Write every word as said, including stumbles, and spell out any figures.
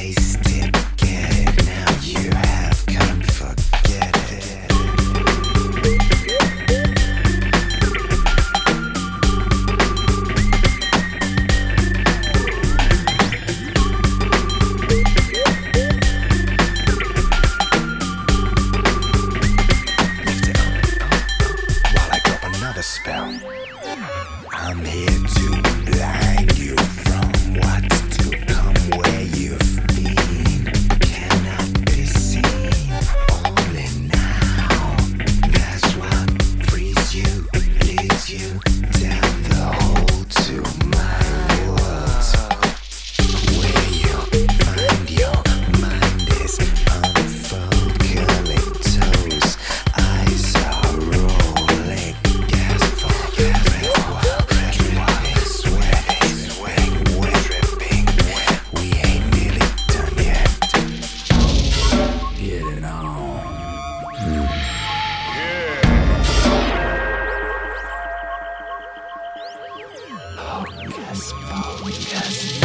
taste it, get it. Now you have come, forget it. Lift it up, up, up, while I drop another spell. I'm here to blind you from what's to come, where you've been cannot be seen. Only now, that's what frees you, leads you down the hole to my world, where you find your mind is unfurled, curling toes, eyes are rolling, gas for gas. Focus, focus.